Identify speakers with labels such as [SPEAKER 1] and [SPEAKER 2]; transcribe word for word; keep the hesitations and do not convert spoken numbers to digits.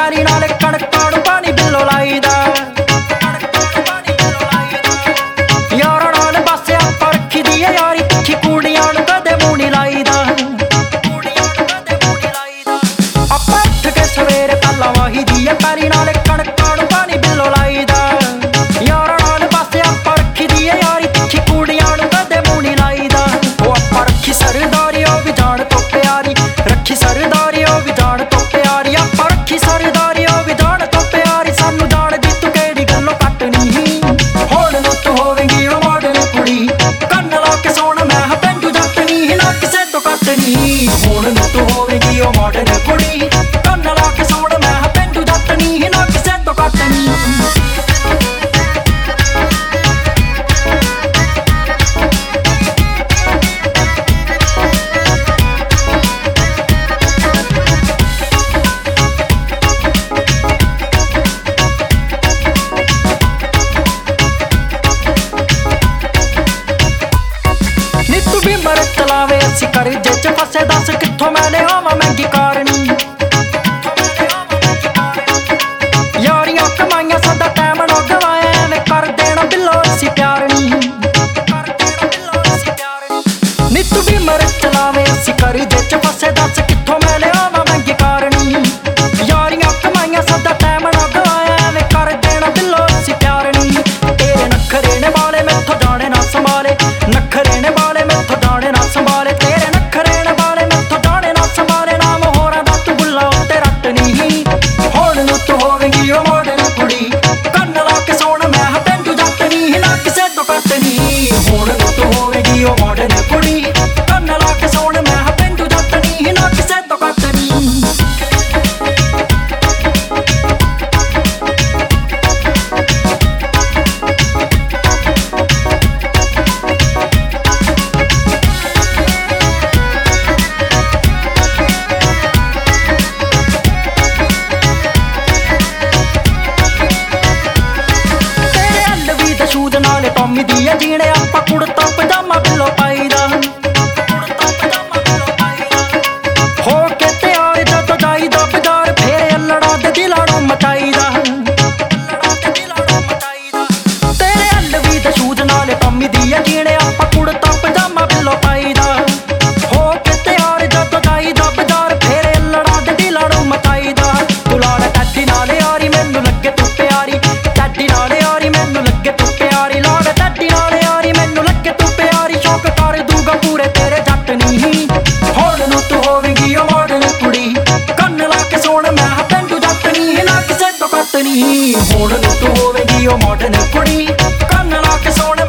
[SPEAKER 1] ਪੈਰੀ ਨਾਲ ਕਣਕਾਂ ਨੂੰ ਪਾਣੀ ਬਿੱਲੋ ਲਾਈਦਾ। ਯਾਰਾਂ ਨਾਲ ਬਸ ਆਪਾਂ ਰੱਖੀ ਦੀ ਏ ਯਾਰੀ ਤਿੱਖੀ, ਕੁੜੀਆਂ ਨੂੰ ਕਦੇ ਮੂੰਹ ਨੀ ਲਾਈਦਾ। ਆਪਾਂ ਉੱਠ ਕੇ ਸਵੇਰੇ ਪਹਿਲਾਂ ਵਾਹੀ ਦੀ ਏ ਪੈਰੀ ਨਾਲ ਕਣਕਾਂ ਨੂੰ ਪਾਣੀ ਬਿੱਲੋ ਲਾਈਦਾ। ਯਾਰਾਂ ਨਾਲ ਬਸ ਆਪਾਂ ਰੱਖੀ ਦੀ ਏ ਯਾਰੀ ਤਿੱਖੀ, ਕੁੜੀਆਂ ਨੂੰ ਕਦੇ ਮੂੰਹ ਨੀ ਲਾਈਦਾ। ਉਹ ਆਪਾਂ ਰੱਖੀ ਸਰਦਾਰੀ ਉਹ ਵੀ ਜਾਣ ਤੋਂ ਪਿਆਰੀ, ਰੱਖੀ ਸਰਦਾਰੀ ਉਹ ਵੀ ਜਾਣ ਤੋਂ ਪਿਆਰੀ। ਆਪਾਂ ਰੱਖੀ ਸਰਦਾਰੀ ਉਹ ਵੀ ਜਾਣ ਤੋਂ ਪਿਆਰੀ, ਸਾਨੂੰ ਜਾਣਦੀ ਤੂੰ ਕਿਹੜੀ ਗੱਲੋਂ ਕੱਟਣੀ। ਹੁਣ ਨੂੰ ਤੂੰ ਹੋਵੇਂਗੀ ਉਹ ਮਾਡਰਨ ਕੁੜੀ, ਕੰਨ ਲਾ ਕੇ ਸੋਣ ਮੈਂ ਹਾਂ ਪੇਂਡੂ ਜੱਟ ਨੀ, ਨਾ ਕਿਸੇ ਤੋਂ ਕੱਟਣੀ। ਹੁਣ ਨੂੰ ਤੂੰ ਹੋਵੇਂਗੀ ਉਹ ਮਾਡਰਨ ਕੁੜੀ, ਕੰਨ ਲਾ ਕੇ ਸੋਣ ਮੈਂ ਹਾਂ ਪੇਂਡੂ ਜੱਟ ਨੀ, ਨਾ ਕਿਸੇ ਤੋਂ ਕੱਟਣੀ। ਚਲਾਵੇ ਅਸੀਂ ਕਰਜ਼ੇ ਚ ਫਸੇ, ਦੱਸ ਕਿੱਥੋਂ ਮੈਂ ਲਿਆਵਾਂ ਮਹਿੰਗੀ ਕਾਰਨੀ। ਯਾਰੀਆਂ ਕਮਾਈਆਂ ਸਾਡਾ ਟਾਈਮ ਨਾ ਗਵਾਇਆ, ਐਵੇਂ ਕਰ ਦੇਣਾ ਬਿੱਲੋ ਅਸੀਂ ਪਿਆਰ ਨੀ। ਨੀ ਤੂੰ ਵੀ ਮਰ ਚਲਾਵੇ ਅਸੀਂ ਕਰਜ਼ੇ ਚ ਫਸੇ, ਦੱਸ ਕਿੱਥੋਂ ਮੈਂ ਲਿਆਵਾਂ ਮਹਿੰਗੀ ਕਾਰਨੀ। ਯਾਰੀਆਂ ਕਮਾਈਆਂ ਸਾਡਾ ਟਾਈਮ ਨਾ ਗਵਾਇਆ, ਐਵੇਂ ਕਰ ਦੇਣਾ ਬਿੱਲੋ ਅਸੀਂ ਪਿਆਰ ਨੀ। ਤੇਰੇ ਨਖਰੇ ਨੇ ਵਾਲੇ ਮੈਥੋਂ ਜਾਣੇ ਨਾ ਸੰਭਾਲੇ, ਨਖਰੇ ਨੇ ਵਾਲੇ ਮੈਥੋਂ ਜਾਣੇ ਨਾ ਸੰਭਾਲੇ। ਤੇਰੇ ਨਖਰੇ ਨੇ ਵਾਲੇ ਮੈਥੋਂ ਜਾਣੇ ਨਾ ਸੰਭਾਲੇ, ਨਾਮ ਹੋਰਾਂ ਦਾ ਤੂੰ ਬੁੱਲਾ ਉੱਤੇ ਰੱਟ ਨੀ। ਹੁਣ ਨੂੰ ਤੂੰ ਹੋਵੇਂਗੀ ਉਹ ਮਾਡਰਨ ਕੁੜੀ, ਕੰਨ ਲਾ ਕੇ ਸੋਣ ਮੈਂ ਹਾਂ ਪੇਂਡੂ ਜੱਟ ਨੀ, ਨਾ ਕਿਸੇ ਤੋਂ ਕੱਟਣੀ। ਹੁਣ ਨੂੰ ਤੂੰ ਹੋਵੇਂਗੀ ਉਹ ਮਾਡਰਨ ਕੁੜੀ, ਕੰਨ ਲਾ ਕੇ ਸੋਣ ਮੈਂ ਹਾਂ ਪੇਂਡੂ ਜੱਟ ਨੀ, ਨਾ ਕਿਸੇ ਤੋਂ ਕੱਟਣੀ। ਸ਼ੂਜ਼ ਨਾਲੇ ਟੌਮੀ ਦੀ ਏ ਜੀਣੇ, ਆਪਾਂ ਕੁੜਤਾ ਪਜਾਮਾ ਬਿੱਲੋ ਪਾਈਦਾ। ਹੋ ਕੇ ਤਿਆਰ ਜਦੋਂ ਜਾਈਦਾ ਬਾਜ਼ਾਰ, ਫੇਰ ਅਲੜਾਂ ਦੇ ਦਿਲਾਂ ਨੂੰ ਮਚਾਈਦਾ। ਤੇਰੇ ਅਲਵੀ ਦੇ ਸ਼ੂਜ਼ ਨਾਲੇ ਟੌਮੀ ਦੀ ਏ ਜੀਣੇ, ਆਪਾਂ ਕੁੜਤਾ ਪਜਾਮਾ ਬਿੱਲੋ ਪਾਈਦਾ। ਹੋ ਕੇ ਤਿਆਰ ਜਦੋਂ ਜਾਈਦਾ ਬਾਜ਼ਾਰ, ਫੇਰ ਅਲੜਾਂ ਦੇ ਦਿਲਾਂ ਨੂੰ ਮਚਾਈਦਾ। ਤੂੰ ਲਾਲ ਟੈਡੀ ਨਾਲ ਯਾਰੀ ਮੈਨੂੰ ਲੱਗੇ ਤੂੰ ਪਿਆਰੀ, ਟੈਡੀ ਨਾਲ ਯਾਰੀ ਮੈਨੂੰ ਲੱਗੇ ਤੂੰ ਪਿਆਰੀ। ਲਾਲ ਟੈਡੀ ਨਾਲ ਯਾਰੀ ਮੈਨੂੰ ਲੱਗੇ ਤੂੰ ਪਿਆਰੀ, ਸ਼ੌਕ ਕਰ ਦੂਗਾ ਪੂਰੇ ਤੇਰੇ ਜੱਟ ਨੀ। ਹੁਣ ਨੂੰ ਤੂੰ ਹੋਵੇਂਗੀ ਉਹ ਮਾਡਰਨ ਕੁੜੀ, ਕੰਨ ਲਾ ਕੇ ਸੋਣ ਮੈਂ ਹਾਂ ਪੇਂਡੂ ਜੱਟ ਨੀ, ਨਾ ਕਿਸੇ ਤੋਂ ਕੱਟਣੀ। ਹੁਣ ਨੂੰ ਤੂੰ ਹੋਵੇਂਗੀ ਉਹ ਮਾਡਰਨ ਕੁੜੀ, ਕੰਨ ਲਾ ਕੇ ਸੋਣ